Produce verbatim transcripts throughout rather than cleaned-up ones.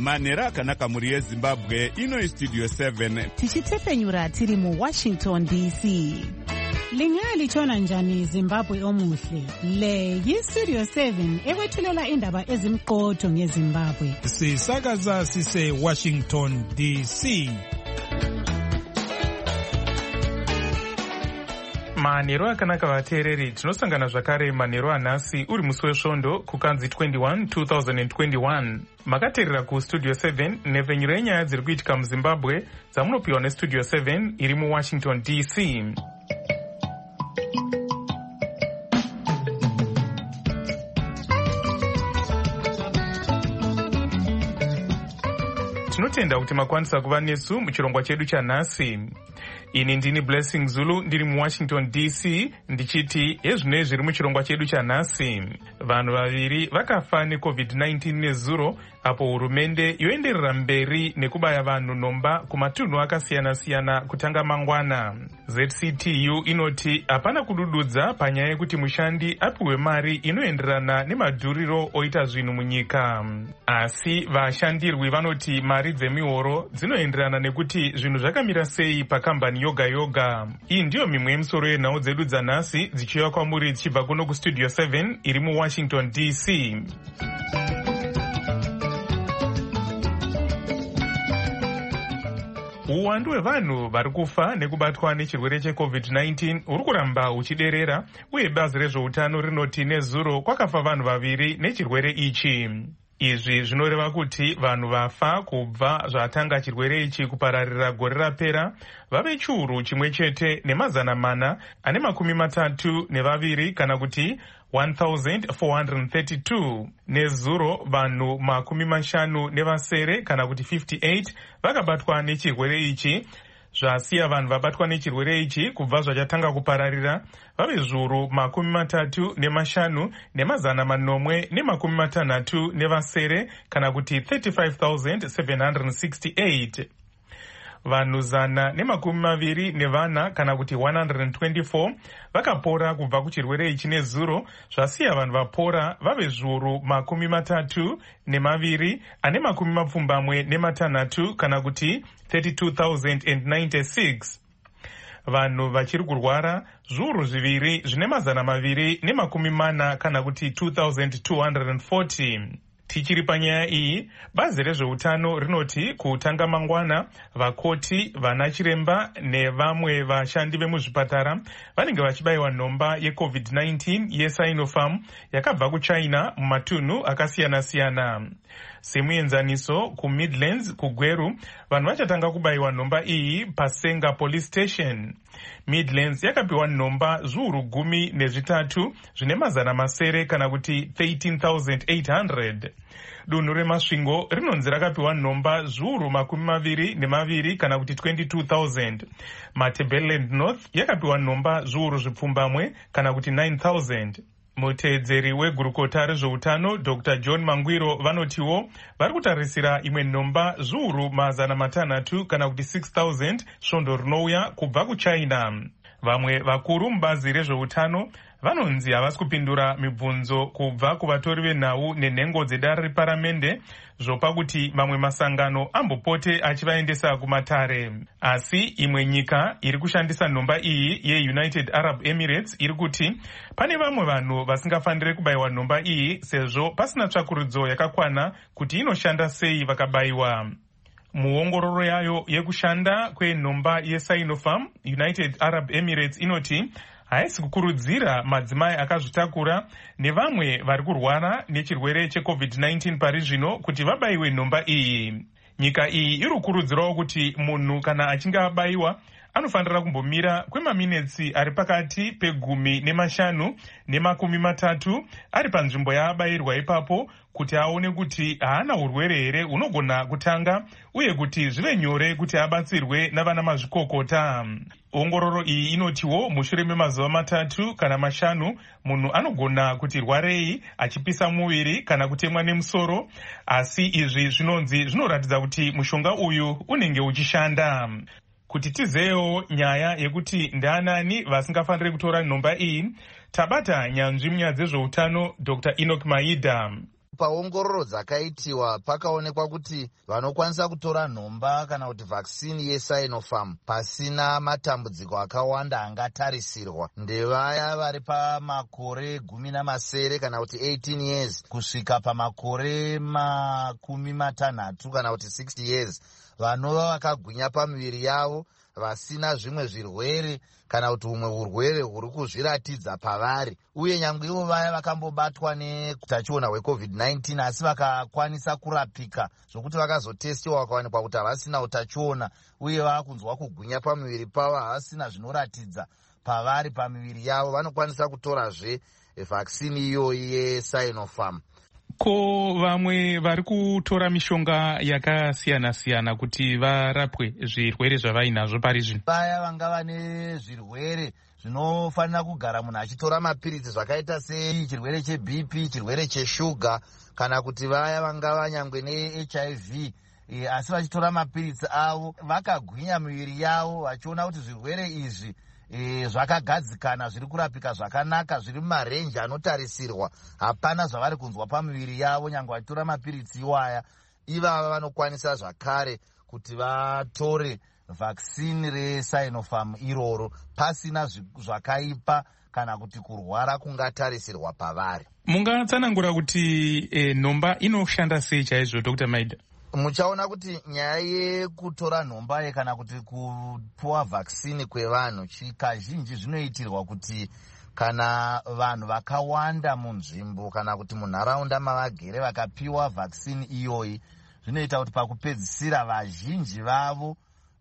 manhero akanaka mhuri yezimbabwe. Ino istudio seven tichitefenyura tiri mu Washington D C. Lingalitshona njani Zimbabwe omuhle? Le yistudio seven ekwethulela indaba ezimqotho ngeZimbabwe. Sisakaza sise Washington D C. Manhero akanaka vateereri, tinosangana zvakare manhero anhasi uri musi wesvondo kukanzi twenty-one two thousand twenty-one. Makateerera kustudio seven nhefenyuro yenyaya dziri kuitika muZimbabwe dzamunopiwa nestudio seven iri muWashington D C. Tinotenda kuti makwanisa kuva nesu muchirongwa chedu chanhasi. Ini ndini Blessing Zulu ndiri muWashington D C ndichiti ezvino zviri muchirongwa chedu chanhasi. Vanhu vaviri vakafa necovid nineteen nezuro apo hurumende yoenderera mberi nekubaya vanhu nomba kumatunhu akasiyana-siyana kutanga mangwana. Z C T U inoti hapana kudududza panyaya yekuti mushandi apiwe mari inoenderana nemadhuriro oita zvinhu munyika. Asi vashandirwi vanoti mari dzemihoro dzinoenderana nekuti zvinhu zvakamira sei pakambani yoga yoga. Iyi ndiyo mimwe yemisoro yenhau dzedu dzanhasi dzichiuya kwamuri dzichibva kuno kustudio seven iri muWashington D C. Uwandu hwevanhu vari kufa nekubatwa nechirwere checovid nineteen uri kuramba uchiderera, uye bazi rezveutano rinoti nezuro kwakafa vanhu vaviri nechirwere ichi. Izvi zvinoreva kuti vanhu vafa kubva zvatanga chirwere ichi kupararira gore rapera vave chiuru chimwe chete nemazana mana ane makumi matatu nevaviri kana kuti one thousand four hundred thirty-two. Nezuro vanhu makumi mashanu nevasere kana kuti fifty-eight vakabatwa nechirwere ichi, zvasiya vanhu vabatwa nechirwere ichi kubva zvachatanga kupararira vave zviuru makumi matatu nemashanu nemazana manomwe nemakumi matanhatu nevasere kana kuti thirty-five thousand seven hundred sixty-eight. Vanhu zana nemakumi maviri nevana kana kuti one hundred twenty-four vakapora kubva kuchirwere ichi nezuro, zvasiya vanhu vapora vave zviuru makumi matatu nemaviri ane makumi mapfumbamwe nematanhatu kana kuti thirty-two thousand ninety-six. Vanhu vachiri kurwara zviuru zviviri zvine mazana maviri nemakumi mana kana kuti two thousand two hundred forty. Tichiri panyaya iyi, bazi rezveutano rinoti kutanga mangwana vakoti, vana chiremba nevamwe vashandi vemuzvipatara vanenge vachibayiwa nhomba yecovid nineteen yeSinopharm yakabva kuChina mumatunhu akasiyana-siyana. Semuenzaniso, kuMidlands kuGweru vanhu vachatanga kubayiwa nhomba iyi paSenga Police Station. Midlands yakapiwa nhomba zviuru gumi nezvitatu zvine mazana masere kana kuti thirteen thousand eight hundred. Dunhu reMasvingo rinonzi rakapiwa nhomba zviuru makumi maviri nemaviri kana kuti twenty-two thousand. Matabeleland North yakapiwa nhomba zviuru zvipfumbamwe kana kuti nine thousand. Muteedzeri wegurukota rezveutano Doctor John Mangwiro vanotiwo vari kutarisira imwe nhomba zviuru mazana matanhatu kana kuti six thousand svondo rinouya kubva kuChina. Vamwe vakuru mubazi rezveutano vanonzi havasi kupindura mibvunzo kubva kuvatori venhau nenhengo dzedare reparamende zvopa kuti mamwe masangano ambopote achivaendesa kumatare. Asi imwe nyika iri kushandisa nhomba iyi yeUnited Arab Emirates iri kuti pane vamwe vanhu vasingafaniri kubayiwa nhomba iyi sezvo pasina tsvakurudzo yakakwana kuti inoshanda sei vakabayiwa. Muongororo yayo yekushanda kwenhomba yeSinopharm, United Arab Emirates inoti haisi kukurudzira madzimai akazvitakura nevamwe vari kurwara nechirwere checovid nineteen pari zvino kuti vabayiwe nhomba iyi. Nyika iyi iri kukurudzirawo kuti munhu kana achinge abayiwa anofanira kumbomira kwemaminitsi ari pakati pegumi nemashanu nemakumi matatu ari panzvimbo yaabayirwa ipapo kuti aone kuti haana urwere here hunogona kutanga uye kuti zvive nyore kuti abatsirwe navana mazvikokota. Ongororo iyi inotiwo mushure memazuva matatu kana mashanu munhu anogona kuti rwarei achipisa muviri kana kutemwa nemusoro, asi izvi zvinonzi zvinoratidza kuti mushonga uyu unenge uchishanda. Kuti tizeyewo nyaya yekuti ndaanani vasingafaniri kutora nhomba iyi, tabata nyanzvi munyaya dzezveutano Doctor Enoch Maida. Paongororo dzakaitiwa pakaonekwa kuti vanokwanisa kutora nhomba kana kuti vhaksini yeSinopharm pasina matambudziko akawanda angatarisirwa ndevaya vari pamakore gumi namasere kana kuti eighteen years kusvika pamakore makumi matanhatu kana kuti sixty years, vanova vakagwinya pamiviri yavo vasina zvimwe zvirwere kana kuti humwe urwere huri kuzviratidza pavari, uye nyangwe ivo vaya vakambobatwa neutachiona hwecovid nineteen asi vakakwanisa kurapika zvokuti vakazotestiwa vakawanikwa kuti havasina utachiona uye vakunzwa kugwinya pamiviri pavo, havasina zvinoratidza pavari pamiviri yavo, vanokwanisa kutorazve vhaksini iyoyi yeSinopharm. Ko vamwe vari kutora mishonga yakasiyana-siyana kuti varapwe zvirwere zvavainazvo pari zvino? Vaya vanga vane zvirwere zvinofanira kugara munhu achitora mapiritsi zvakaita sechirwere cheB P, chirwere cheshuga, kana kuti vaya vanga vanyangwe neH I V e, asi vachitora mapiritsi avo vakagwinya miviri yavo vachiona kuti zvirwere izvi E, zvakagadzikana, zviri kurapika zvakanaka, zviri mumarenji anotarisirwa, hapana zvavari kunzwa pamiviri yavo nyangwe vachitora mapiritsi iwaya. Ivava vanokwanisa zvakare kuti vatore vhaksini reSinopharm iroro pasina zvakaipa kana kuti kurwara kungatarisirwa pavari. Mungatsanangura kuti e, nhomba inoshanda sei chaizvo, Doctor Maida? Muchaona kuti nyaya yekutora nhomba ye kana kuti kupuwa vhaksini kwevanhu kazhinji zvinoitirwa kuti kana vanhu vakawanda munzvimbo kana kuti munharaunda mavagere vakapiwa vhaksini iyoyi, zvinoita kuti pakupedzisira vazhinji vavo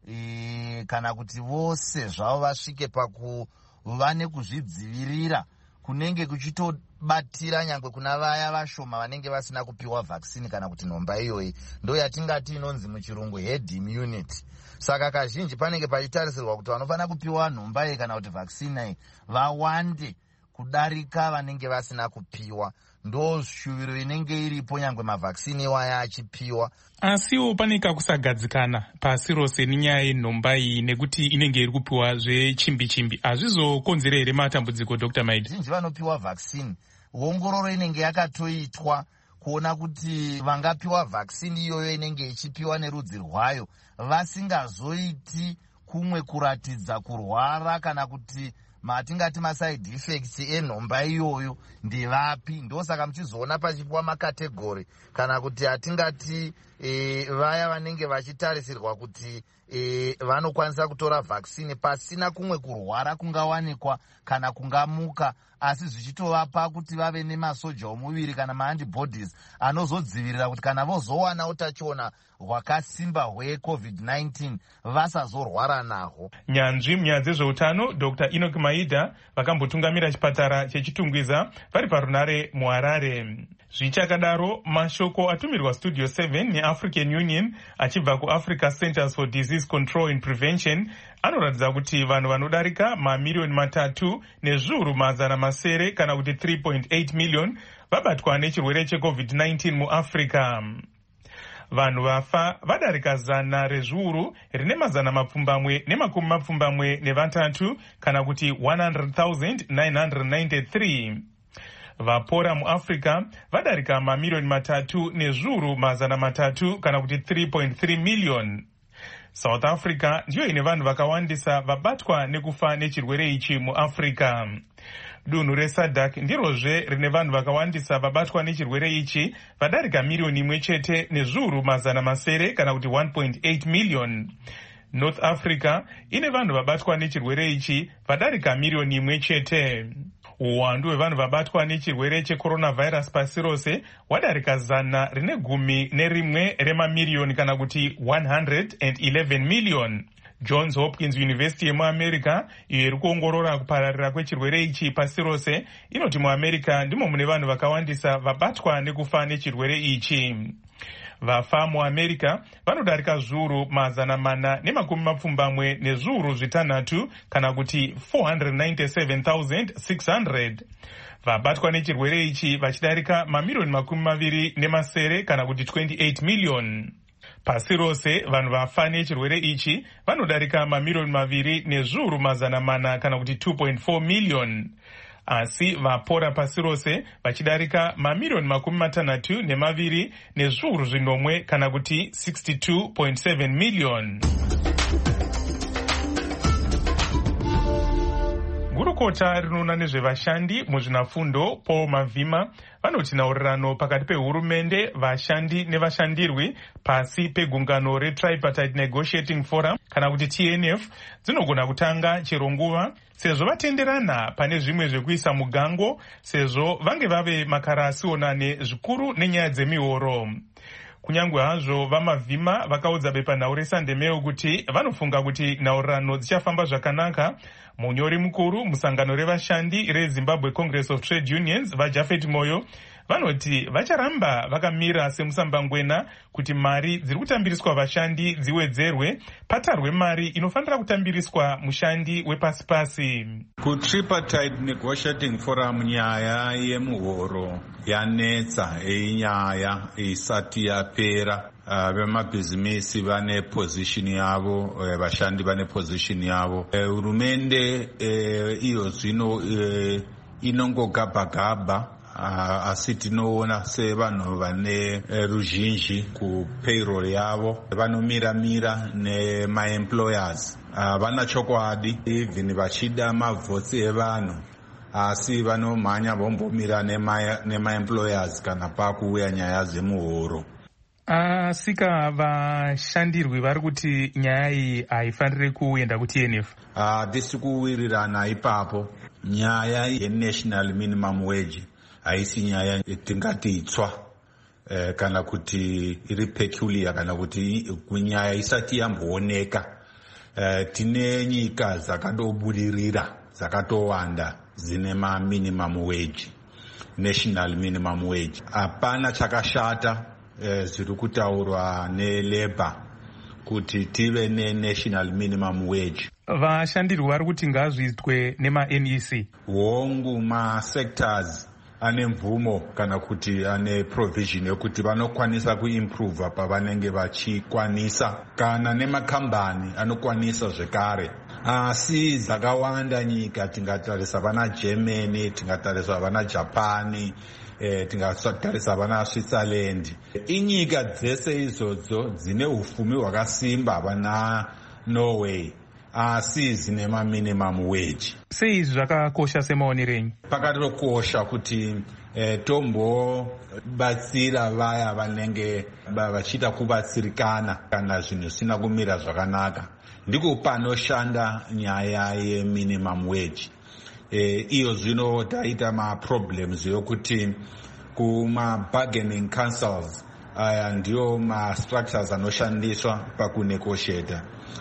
e, kana kuti vose zvavo vasvike pakuva nekuzvidzivirira kunenge kuchitobatira nyangwe kuna vaya vashoma vanenge vasina kupiwa vhaksini kana kuti nhomba iyoyi, ndo yatingati inonzi muchirungu herd immunity. Saka kazhinji panenge pachitarisirwa kuti vanofanira kupiwa nhomba iyi kana kuti vhaksini iyi vawande kudarika vanenge vasina kupiwa, ndo shuviro inenge iripo nyangwe mavhaksini iwaya achipiwa. Asiwo paneka kusagadzikana pasi rose nenyaya yenhomba iyi nekuti inenge iri kupiwa zvechimbi-chimbi, hazvizokonzera here matambudziko, Doctor Maida? Zhinji vanopiwa vhaksini, ongororo inenge yakatoitwa kuona kuti vangapiwa vhaksini iyoyo inenge ichipiwa nerudzi rwayo vasingazoiti kumwe kuratidza kurwara kana kuti matingati maside effects enhomba iyoyo ndevapi. Ndosaka muchizoona pachipiwa makategori kana kuti atingati e, vaya vanenge vachitarisirwa kuti e, vanokwanisa kutora vhaksini pasina kumwe kurwara kungawanikwa kana kungamuka, asi zvichitovapa kuti vave nemasoja omuviri kana maantibodies anozodzivirira kuti kana vozowana utachiona hwakasimba hwecovid nineteen vasazorwara nahwo. Nyanzvi munyaya dzezveutano Doctor Enoch Maida vakambotungamira chipatara chechitungwiza vari parunare muHarare. Zvichakadaro, mashoko atumirwa Studio seven neAfrican Union achibva kuAfrica Centers for Disease Control and Prevention anoratidza kuti vanhu vanodarika mamiliyoni matatu nezviuru mazana masere kana kuti three point eight million vabatwa nechirwere checovid nineteen muAfrica. Vanhu vafa vadarika zana rezviuru rine mazana mapfumbamwe nemakumi mapfumbamwe nevatatu kana kuti one hundred thousand nine hundred ninety-three. Vapora muAfrica vadarika mamiliyoni matatu nezviuru mazana matatu kana kuti three point three million. South Africa ndiyo ine vanhu vakawandisa vabatwa nekufa nechirwere ichi muAfrica. Dunhu reSADC ndirozve rine vanhu vakawandisa vabatwa nechirwere ichi vadarika miliyoni imwe chete nezviuru mazana masere kana kuti one point eight million. North Africa ine vanhu vabatwa nechirwere ichi vadarika miliyoni imwe chete. Uwandu hwevanhu vabatwa nechirwere checoronavirus pasi rose wadarika zana rine gumi nerimwe remamiliyoni kana kuti one hundred eleven million. Johns Hopkins University yemuAmerica iyo iri kuongorora kupararira kwechirwere ichi pasi rose inoti muAmerica ndimo mune vanhu vakawandisa vabatwa nekufa nechirwere ichi. Vafa muAmerica vanodarika zviuru mazana mana nemakumi mapfumbamwe nezviuru zvitanhatu kana kuti four hundred ninety-seven thousand six hundred. Vabatwa nechirwere ichi vachidarika mamiliyoni makumi maviri nemasere kana kuti twenty-eight million. Pasi rose vanhu vafa nechirwere ichi vanodarika mamiliyoni maviri nezviuru mazana mana kana kuti two point four million. asi vapora pasi rose vachidarika mamiriyoni makumi matanhatu nemaviri nezviuru zvinomwe kana kuti sixty-two point seven million. Gurukota rinoona nezvevashandi muzvinafundo Paul Mavhima vanoti nhaurirano pakati pehurumende, vashandi nevashandirwi pasi pegungano reTripartite Negotiating Forum kana kuti T N F dzinogona kutanga chero nguva sezvo vatenderana pane zvimwe zvekuisa mugango, sezvo vange vave makara asionane zvikuru nenyaya dzemihoro. Kunyange hazvo vaMavhima vakaudza bepanhau reSunday Mail kuti vanofunga kuti nhaurirano dzichafamba zvakanaka, munyori mukuru musangano revashandi reZimbabwe Congress of Trade Unions vaJafet Moyo vanoti vacharamba vakamira semusambangwena kuti mari dziri kutambiriswa vashandi dziwedzerwe, patarwe mari inofanira kutambiriswa mushandi wepasi-pasi. KuTripartite Negotiating Forum nyaya yemuhoro yanetsa, inyaya isati yapera. Uh, vemabhizimisi vane position yavo, vashandi vane position yavo. Hurumende uh, iyo zvino uh, inongogabhagabha. Uh, asi tinoona sevanhu vane uh, ruzhinji kupayroll yavo vanomira-mira nemaemployers. Uh, vana chokwadi even vachida mavhotsi evanhu asi vanomhanya vombomira nemaemployers kana pakuuya nyaya dzemuhoro. Asika vashandirwi vari kuti nyaya iyi haifaniri kuenda ku T N F. Uh, tisi kuwirirana ipapo. Nyaya yenational minimum wage haisi nyaya yatingati itsva eh, kana kuti iri peculiar kana kuti kunyaya isati yambooneka. Eh, tine nyika dzakadobudirira dzakatowanda dzine ma minimum wage, national minimum wage. Hapana chakashata eh, zviri kutaurwa neLabour kuti tive ne-national minimum wage. Vashandirwi vari kuti ngazviitwe nema-N E C. Hongu ma-sectors ane mvumo kana kuti ane provision yekuti vanokwanisa kuimprove pavanenge vachikwanisa, kana nemakambani anokwanisa zvekare. Asi dzakawanda nyika, tingatarisa vana Germany, tingatarisa vana Japani, eh, tingatarisa vana Switzerland. Inyika dzese izodzo dzine ufumi hwakasimba, vana Norway, asi dzine ma minimum wage. Sei izvi zvakakosha semaonero enyu? Pakatokosha kuti eh, tombobatsira vaya vanenge vachiita kubatsirikana kana zvinhu zvisina kumira zvakanaka. Ndiko panoshanda nyaya yeminimum wage. Eh, iyo zvino taita ma-problems yokuti kuma-bargaining councils aya ndiyo ma-structures anoshandiswa pakunegotiata.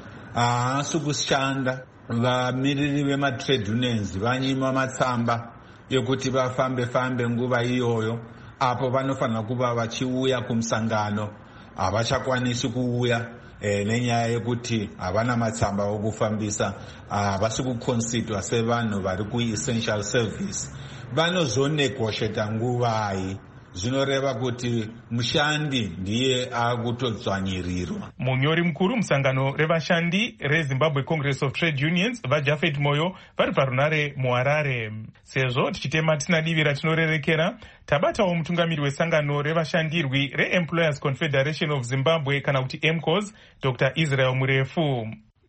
Haasi kushanda. Vamiriri vema-trade unions vanyima matsamba yokuti vafambe fambe nguva iyoyo, apo vanofanira kuva vachiuya kumusangano havachakwanisi kuuya e, nenyaya yekuti havana matsamba okufambisa, havasi kuconsidwa sevanhu vari ku-essential service. Vanozonegotiata nguvai, zvinoreva kuti mushandi ndiye akutodzvanyirirwa. Munyori mukuru musangano revashandi reZimbabwe Congress of Trade Unions vaJafet Moyo vari parunare muHarare. Sezvo tichitema tina divi ratinorerekera, tabatawo mutungamiri wesangano revashandirwi reEmployers Confederation of Zimbabwe kana kuti M C O S, Doctor Israel Murefu.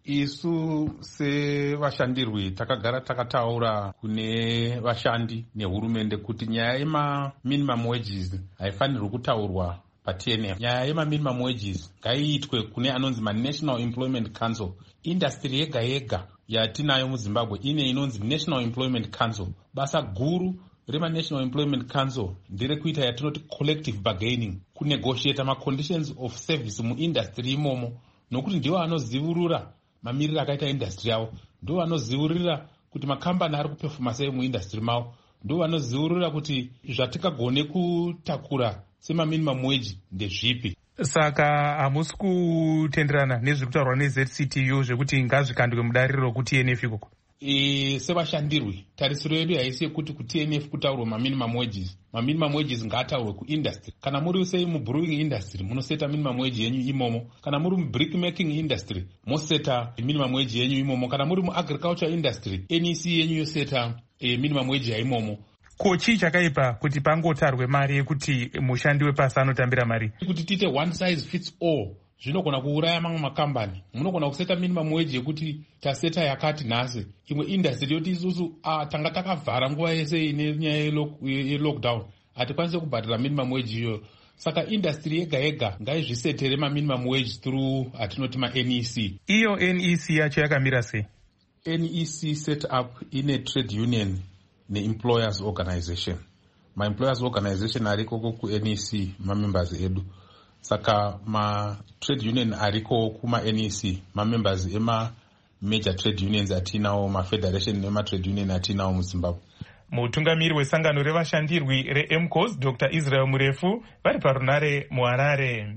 Isu sevashandirwi takagara takataura kune vashandi nehurumende kuti nyaya yema minimum wages haifanirwi kutaurwa pa-T N F. Nyaya yema minimum wages ngaiitwe kune anonzi ma-National Employment Council. Industry yega yega yatinayo muZimbabwe ine inonzi National Employment Council. Basa guru rema-National Employment Council nderekuita yatinoti collective bargaining, kunegotiata ma-conditions of service muindustry imomo, nokuti ndiwo anozivurura mamiriro akaita industry yavo, ndo vanoziurira kuti makambani ari kupefuma sei muindustry mavo, ndo vanoziurira kuti zvatingagone kutakura sema minimum wage ndezvipi. Saka hamusi kutenderana nezviri kutaurwa neZ C T U zvekuti ngazvikandwe mudariro ku-T N F ikoko? E, sevashandirwi tarisiro yedu haisi yekuti ku-T N F kutaurwa ma-minimum wages. Ma-minimum wages ngaataurwe ku-industry. Kana muri sei mu-brewing industry munoseta minimum wage yenyu imomo. Kana muri mu-brick making industry moseta minimum wage yenyu imomo. Kana muri mu-agriculture industry N E C yenyu yoseta e, minimum wage yaimomo. Ko chii chakaipa kuti pangotarwe mari yekuti mushandi wepasi anotambira mari? Kuti tiite one size fits all zvinogona kuuraya mamwe makambani. Munogona kuseta minimum wage yekuti taseta yakati nhasi, imwe industry yoti isusu uh, tanga takavhara nguva yese ine nyaya yelockdown hatikwanise kubhadhira minimum wage iyoyo. Saka industry yega yega ngaizvisetere maminimum wage through atinoti ma-N E C. Iyo N E C yacho yakamira sei? N E C set up ine trade union ne-employers organization. Ma-employers organization ariko ku-N E C ma-members edu. Saka ma-trade union ariko kuma-N E C ma-members ema-major trade unions atinawo, ma-federation nema-trade union atinawo muZimbabwe. Mutungamiri wesangano revashandirwi re-M C O S Doctor Israel Murefu vari parunare muHarare.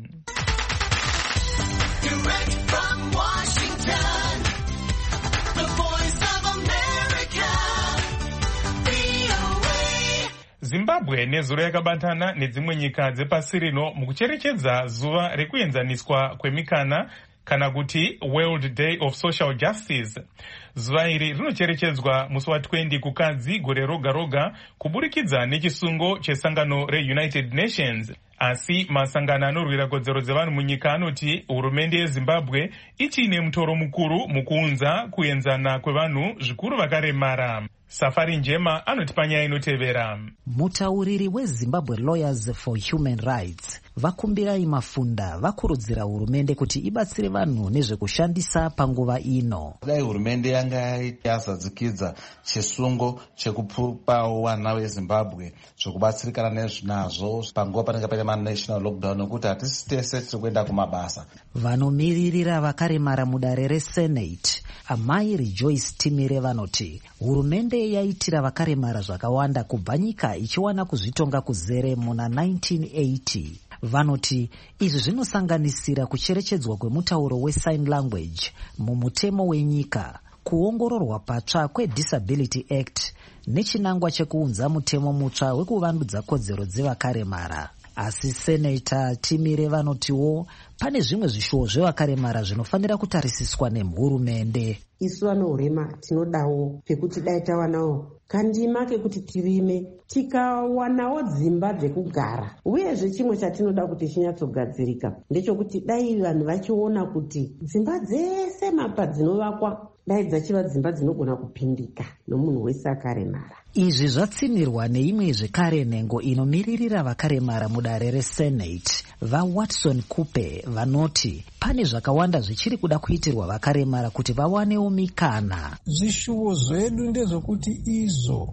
Zimbabwe nezuro yakabatana nedzimwe nyika dzepasi rino mukucherechedza zuva rekuenzaniswa kwemikana kana kuti World Day of Social Justice. Zuva iri rinocherechedzwa musi wa twenty kukadzi gore roga roga kuburikidza nechisungo chesangano re-United Nations. Asi masangano anorwira kodzero dzevanhu munyika anoti hurumende yeZimbabwe ichine mutoro mukuru mukuunza kuenzana kwevanhu zvikuru vakaremara. Safari Njema anoti panyaya inotevera. Mutauriri weZimbabwe Lawyers for Human Rights vakumbirai Mafunda vakurudzira hurumende kuti ibatsire vanhu nezvekushandisa panguva ino. Dai hurumende yanga yazadzikidza chisungo chekupawo vana veZimbabwe zvokubatsirikana nezvinazvo panguva panenge pane ma-national lockdown nokuti hatisi tese tiri kuenda kumabasa. Vanomiririra vakaremara mudare reSenate Amai Rejoice Timire vanoti hurumende yaitira vakaremara zvakawanda kubva nyika ichiwana kuzvitonga kuzere muna nineteen eighty. Vanoti izvi zvinosanganisira kucherechedzwa kwemutauro wesign language mumutemo wenyika, kuongororwa patsva kweDisability Act nechinangwa chekuunza mutemo mutsva wekuvandudza kodzero dzevakaremara. Asi Senator Timire vanotiwo pane zvimwe zvishuwo zvevakaremara zvinofanira kutarisiswa nehurumende. Isu vanourema tinodawo pekuti dai tawanawo kandima kekuti tirime tikawanawo dzimba dzekugara. Uyezve chimwe chatinoda kuti chinyatsogadzirika ndechekuti dai vanhu vachiona kuti dzimba dzese mapa dzinovakwa dai dzachiva dzimba dzinogona kupindika nomunhu wese akaremara. Izvi zvatsimirwa neimwe zvekare nhengo inomiririra vakaremara mudare reSenate vaWatson Kupe vanoti pane zvakawanda zvichiri kuda kuitirwa vakaremara kuti vawanewo mikana. Zvishuwo zvedu ndezvokuti izvo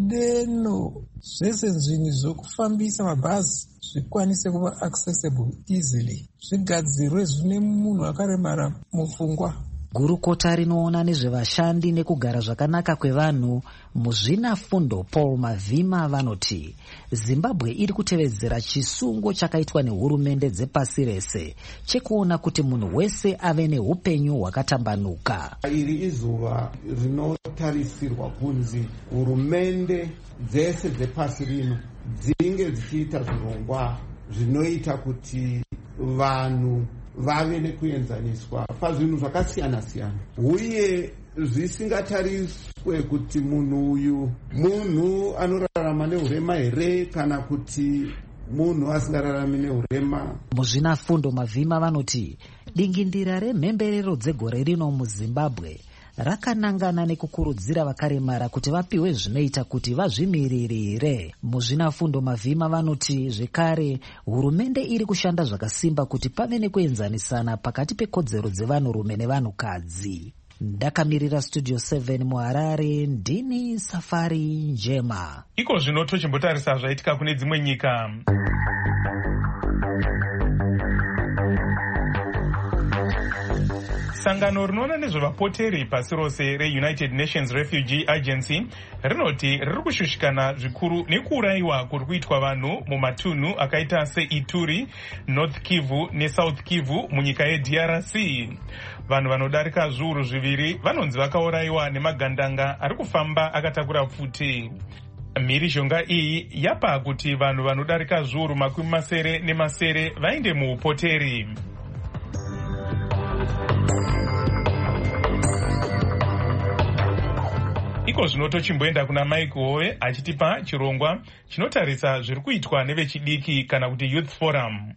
deno zvese zvinhu zvokufambisa mabhazi zvikwanise kuva accessible easily, zvigadzirwe zvine munhu akaremara mupfungwa. Gurukota rinoona nezvevashandi nekugara zvakanaka kwevanhu muzvina fundo Paul Mavima vanoti Zimbabwe iri kutevedzera chisungo chakaitwa nehurumende dzepasi rese chekuona kuti munhu wese ave neupenyu hwakatambanuka. Iri izuva rinotarisirwa kunzi hurumende dzese dzepasi rino dzinge dzichiita zvirongwa zvinoita kuti vanhu vave nekuenzaniswa pazvinhu zvakasiyana siyana, uye zvisingatariswe kuti munhu uyu munhu anorarama nehurema here kana kuti munhu asingararami nehurema. Muzvina fundo Mavima vanoti dingindira remhemberero dzegore rino muZimbabwe rakanangana nekukurudzira vakaremara kuti vapiwe zvinoita kuti vazvimiririre. Muzvina fundo Mavima vanoti zvekare hurumende iri kushanda zvakasimba kuti pave nekuenzanisana pakati pekodzero dzevanhurume nevanhukadzi. Ndakamirira Studio seven muHarare, ndini Safari Njema. Iko zvino tochimbotarisa zvaitika kune dzimwe nyika. Sangano rinoona nezvevapoteri pasi rose re-United Nations Refugee Agency rinoti riri kushushikana zvikuru nekuurayiwa kuri kuitwa vanhu mumatunhu akaita seIturi, North Kivu neSouth Kivu munyika yeD R C. Vanhu vanodarika zviuru zviviri vanonzi vakaurayiwa nemagandanga ari kufamba akatakura pfuti. Mhirizhonga iyi yapa kuti vanhu vanodarika zviuru makumi masere nemasere vainde muupoteri. iko zvino tochimboenda kuna Mike Howe achitipa chirongwa chinotarisa zviri kuitwa nevechidiki kana kuti Youth Forum.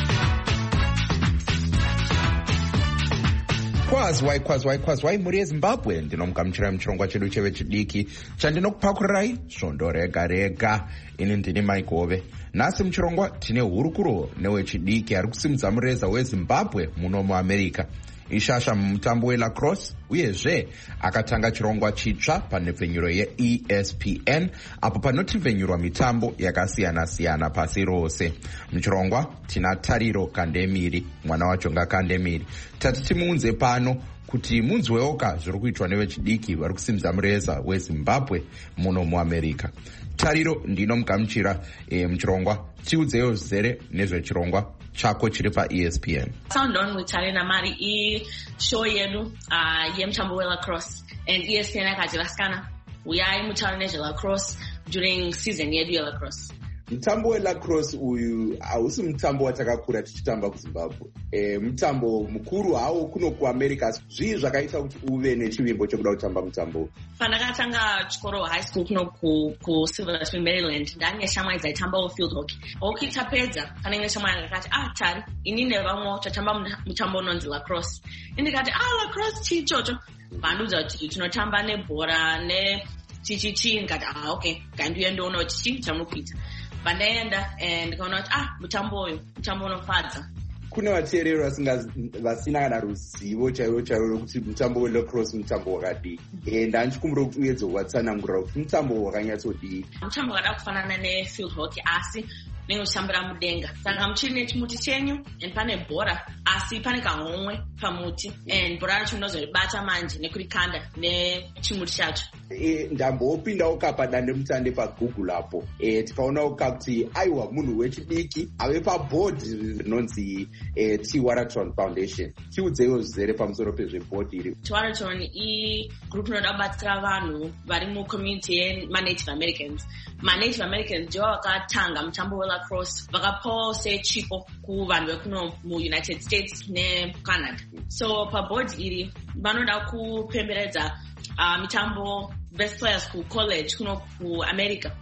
Kwazwai kwazwai kwazwai muri yeZimbabwe, ndinomugamuchirai muchirongwa chedu chevechidiki chandinokupakurirai svondo rega rega. Ini ndini Mike Howe. Nhasi muchirongwa tine hurukuro newechidiki ari kusimudza mureza weZimbabwe muno muAmerica. Ishasha mumutambo welacrosse, uyezve akatanga chirongwa chitsva panhepfenyuro ye-E S P N apo panotivhenyurwa mitambo yakasiyana-siyana pasi rose. Muchirongwa tina Tariro Kandemiri, mwana waJonga Kandemiri. Tati timuunze pano kuti munzwewoka zviri kuitwa nevechidiki vari kusimudza mureza weZimbabwe muno muAmerica. Tariro, ndinomugamuchira e, muchirongwa. Tiudzewo zvizere nezvechirongwa chako chiri paE S P N. Sound on with Tarina Mari i show yedu uh, yemutambo welacrosse, and E S P N akati vasikana uyai mutaure nezvelacrosse during season yedu yelacrosse. Mutambo welacrosse uyu hausi mutambo watakakura tichitamba kuZimbabwe. E, mutambo mukuru hawo kuno kuAmerica. Zvii zvakaita kuti uve nechivimbo chekuda kutamba mutambo? Pandakatanga chikoro high school kuno ku, ku Silver Spring, Maryland, ndane shamwari dzaitambawo field hockey. Hockey tapedza, pane imwe shamwari akati, ah Tari, ini nevamwe tatamba mutambo unonzi lacrosse. Indikati, ah lacrosse chii ichocho? Vanduudza kuti tinotamba nebhora ne chichichi. Ndikati, ah okay, kandiuye ndoona kuti chii chamurikuita. Pandaenda ndikaona kuti ah mutambo uyu mutambo unofadza. Kune vateereri vasina kana ruzivo chaivo chaivo kuti mutambo welacrosse mutambo wakadii. E, ndanchikumbira kuti uedze kuvatsanangurira kuti mutambo wakanyatsodii. Mutambo wakada kufanana nefield hockey asi nenge uchitambira mudenga. Saka muchiri nechimuti chenyu and pane bhora asi pane kahomwe pamuti and bhora racho munozoribata manje nekurikanda nechimuti chacho. E, ndambopindawo kapadande mutande paGoogle apo. E, tikaonawo kuti aiwa munhu wechidiki ave pabhodhi rinonzi e, Tiwaraton Foundation. Tiudzeiwo zvizere pamusoro pezvebhodhi iri. Tiwaraton igroup inoda kubatsira vanhu vari mucommunity yemaNative Americans. MaNative Americans ndivo vakatanga mutambo welacrosse, vakapawo sechipo kuvanhu vekuno muUnited States neCanada. So pabhodhi iri vanoda kupemberedza uh, mitambo best players kucollege kuno kuAmerica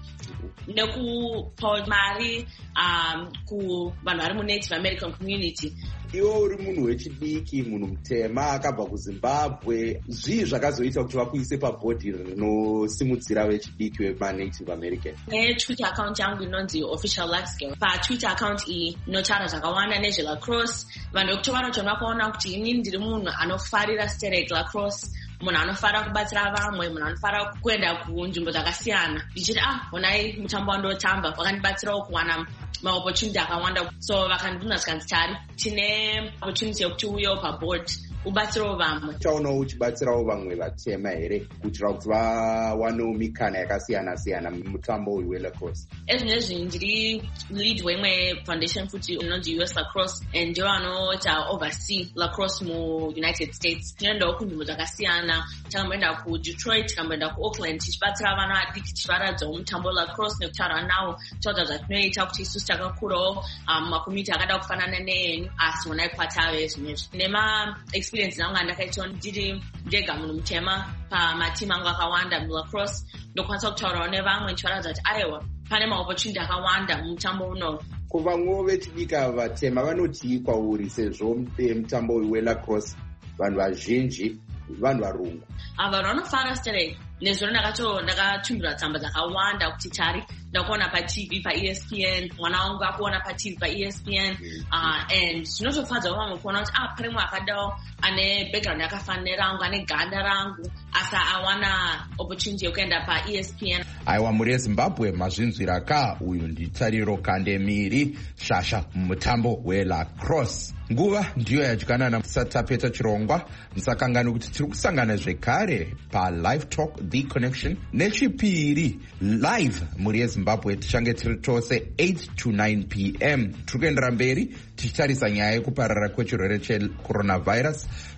nekupa mari um, kuvanhu vari muNative American community. Iwo uri munhu wechidiki, munhu mutema akabva kuZimbabwe. Zvii zvakazoita kuti vakuise pabhodhi rinosimudzira vechidiki vemaNative American? NeTwitter account yangu inonzi Official Life Scale. PaTwitter account iyi inotaura zvakawanda nezvelacrosse. Vanhu vekutovaracho vakaona kuti ini ndiri munhu anofarira sterek lacrosse, munhu anofara kubatsira vamwe, munhu anofara kuenda kunzvimbo dzakasiyana. Ndichiti ah onai mutambo wandotamba wakandibatsirawo kuwana maopportunity akawanda. So vakandibvunza zikanzi Tari, tine opportunity yekuti uyewo paboard ubatsirawo vamwe. Uchaonawo uchibatsirawo vamwe vatema here kuitira kuti vawanewo mikana yakasiyana-siyana mumutambo uyu welacrosse? Ezvinezvi ndiri lead wemwe foundation futi inonzi U S Lacrosse, and ndivo vanoita oversee lacrosse muUnited States. Tinoendawo kunzvimbo dzakasiyana, takamboenda kuDetroit, takamboenda kuOakland tichibatsira vana vadiki tichivaradzawo mutambo welacrosse nekutaura navo taudza zvatinoita kuti isusu takakurawo mumakomiti akada kufanana neyenyu asi onai kwatave zvinezvi. Nema experience nangu andakaita ndiri ndega munhu mutema pamatimu angu akawanda mulacrosse, ndokwanisa kutaurawo nevamwe ndichivaradza kuti aiwa pane maopportunity akawanda mumutambo uno. Kuvamwewo vechidiki vatema vanotii kwauri sezvo mutambo uyu welacrosse vanhu vazhinji vanhu varungu? Vanhu vanofara sterek. Nezvino ndakato ndakatumbira tsamba dzakawanda kuti Tari ndakuona paTV paE S P N, mwana wangu akuona paTV paE S P N, uh, and zvinotofadza vamwe kuona kuti ah pane mwe akadawo ane background yakafanira rangu, ane ganda rangu asa awana opportunity yekuenda paE S P N. Aiwa muri yeZimbabwe mazvinzwira ka, uyu ndiTariro Kandemiri, shasha mutambo welacrosse. Nguva ndiyo yadyanana. Tisati tapeta chirongwa musakangani kuti tiri kusangana zvekare paLive Talk The Connection nechipiri live muri yeZimbabwe. Tichange tiri tose eight to nine p m. Tiri kuendera mberi tichitarisa nyaya yekuparara kwechirwere checoronavirus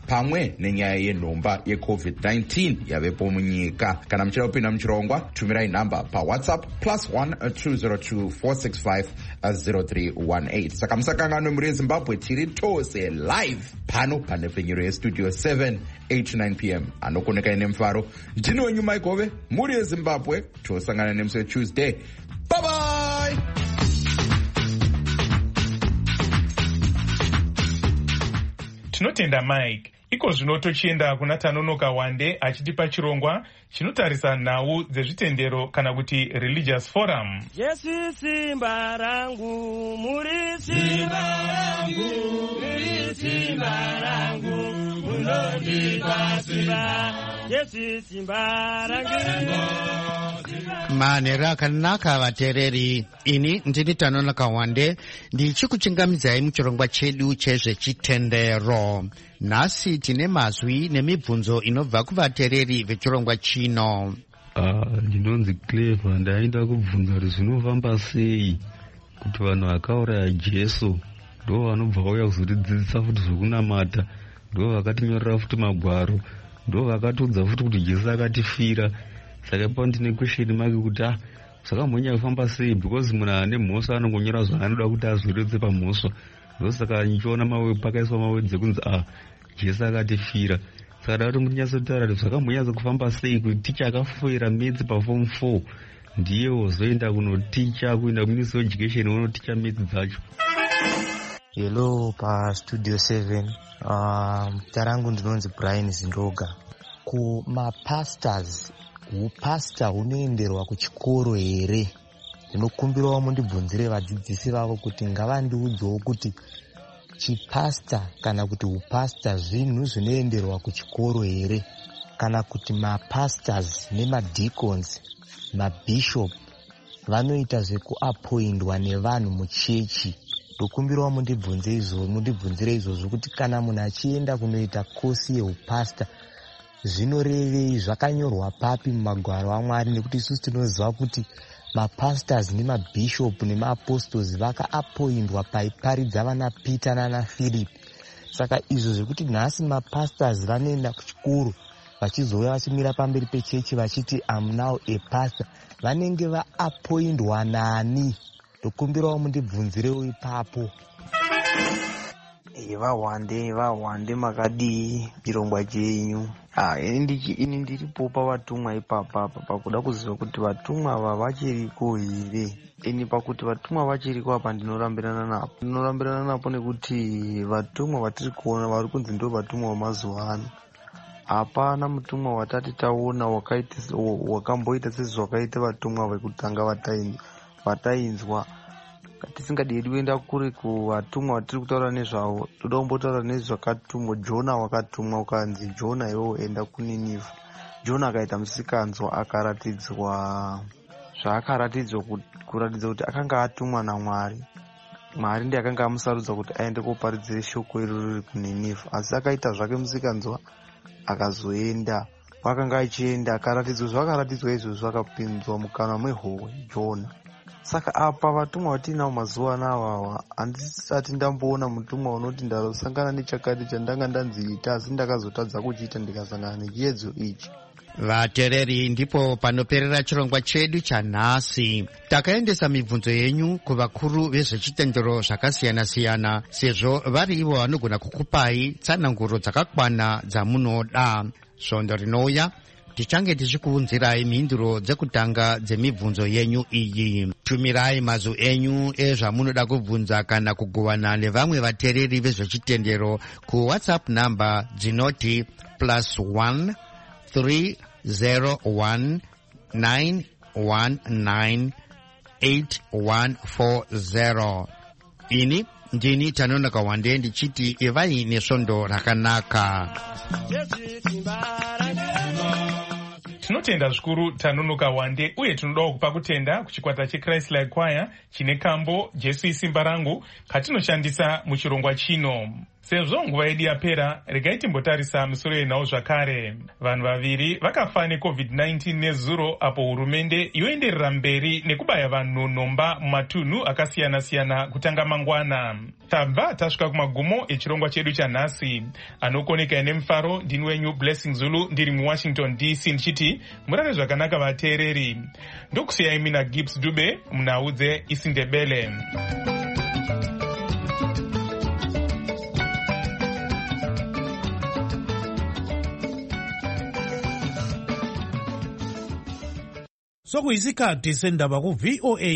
pamwe nenyaya yenhomba yecovid nineteen yavepo munyika. Kana muchida kupinda muchirongwa, tumirai nhamba pawhatsapp plus one two zero two four six five zero three one eight. Saka musakanganwe, muri yeZimbabwe tiri tose live pano panepfenyero yestudio seven eight to nine p m anokoneka ine mufaro. Ndini wenyu Maikove, muri yeZimbabwe. Tosangana nemusi weTuesday. Bye bye. Tinotenda Mike. Iko zvino tochienda kuna Tanonoka Wande achitipa chirongwa chinotarisa nhau dzezvitendero kana kuti religious forum. Jesu simba rangu, muri simba rangu, muri simba rangu, munondipa simba. Jesu simba rangu. Manhero akanaka vateereri, ini ndini Tanonoka Wande ndichikuchingamidzai muchirongwa chedu chezvechitendero. Nhasi tine mazwi nemibvunzo inobva kuvateereri vechirongwa chino. Ndinonzi Clever, ndaenda kubvunza kuti zvinofamba sei kuti vanhu vakauraya Jesu ndo vanobva vauya kuzotidzidzisa futi zvokunamata, ndo vakatinyorera futi magwaro, ndo vakatiudza futi kuti Jesu akatifira. Saka ipapo ndine question mark kuti ah zvakambonya kufamba sei, because munhu ane mhosva anongonyora zvaanoda kuti azoretse pamhosva. Ndosaka nichiona mawe pakaiswa mawe dzekunzi ah Jesu akatifira. Saka ndati ndinyatsotaura kuti zvakambonyatso kufamba sei kuti ticha akafoira medzi paform four ndiye wozoenda kunoticha kuenda kuministry of education unoticha medzi dzacho. Hello pa studio seven. Uh, tarangu ndinonzi Brian Zindoga. Ku mapastors upasta hunoenderwa kuchikoro here? Ndinokumbirawo mundibvunzire vadzidzisi vavo kuti ngavandiudzewo kuti chipasta kana kuti upasta zvinhu zvinoenderwa kuchikoro here, kana kuti mapastors nemadicons mabishop vanoita zvekuapoindwa nevanhu muchechi. Ndokumbirawo mundibvunze izvo mundibvunzire izvozvo kuti kana munhu achienda kunoita kosi yeupasta zvinorevei, zvakanyorwa papi mumagwaro aMwari, nekuti isusu tinoziva kuti mapastors nemabishop nemaapostles vakaapoindwa paiparidza vana Peter nana Philip. Saka izvo zvekuti nhasi mapastors vanoenda kuchikoro vachizouya vachimira pamberi pechechi vachiti am now a pastor, vanenge vaapoindwa nani? Ndokumbirawo mundibvunzirewo ipapo. Vahwande vahwande makadii chirongwa chenyu? Ah, ini ndiripo pavatumwa ipapa pakuda kuziva kuti vatumwa ava vachiriko here. Ini pakuti vatumwa vachiriko apa ndinorambirana napo. Ndinorambirana napo nekuti vatumwa vatiri kuona vari kunzi ndo vatumwa vamazuva ano. Hapana mutumwa watati taona wakamboita sezvakaita vatumwa vekutanga vatainzwa. Tisingadi kuenda kure kuvatumwa vatiri kutaura nezvavo, toda kumbotaura nezvakatumwa. Jona wakatumwa ukanzi Jona iwewe enda kuNinevhe. Jona akaita musikanzwa akaratidzwa zvaakaratidzwa kuratidza kuti akanga atumwa naMwari. Mwari ndiye akanga amusarudza kuti aende koparidzira shoko iro riri kuNinevhe, asi akaita zvake musikanzwa akazoenda. Wakanga achienda akaratidzwa zvakaratidzwa izvozvo akapinzwa mukanwa mwehowe Jona. Saka apa vatumwa vatinavo mazuva anaya handisati ndamboona mutumwa unoti ndarosangana nechakati chandanga ndanziita asi ndakazotadza kuchiita ndikasangana nechiedzo ichi. Vateereri, ndipo panoperera chirongwa chedu chanhasi. Takaendesa mibvunzo yenyu kuvakuru vezvechitendero zvakasiyana-siyana, sezvo vari ivo vanogona kukupai tsananguro dzakakwana dzamunoda. Svondo rinouya tichange tichikuunzirai mhinduro dzekutanga dzemibvunzo yenyu iyi. Tumirai mazwi enyu ezvamunoda kubvunza kana kugovana nevamwe vateereri vezvechitendero ku WhatsApp namba dzinoti plus one three zero one nine one nine eight one four zero. Ini ndini Tanonoka Wande ndichiti ivai nesvondo rakanaka. Tinotenda zvikuru Tanonoka Wande, uye tinodawo kupa kutenda kuchikwata cheChrist Like Choir chine kambo Jesu isimba rangu katinoshandisa muchirongwa chino. Sezvo nguva yedu yapera, regai timbotarisa misoro yenhau zvakare. Vanhu vaviri vakafa necovid nineteen nezuro apo hurumende yoenderera mberi nekubaya vanhu nhomba mumatunhu akasiyana-siyana kutanga mangwana. Tabva tasvika kumagumo echirongwa chedu chanhasi. Anokoneka nemufaro ndini wenyu Blessing Zulu ndiri muWashington D C ndichiti murare zvakanaka vateereri. Ndokusiyai mina Gibbs Dube munhau dzeIsindebele. sokuyisikhathi sendaba ku-V O A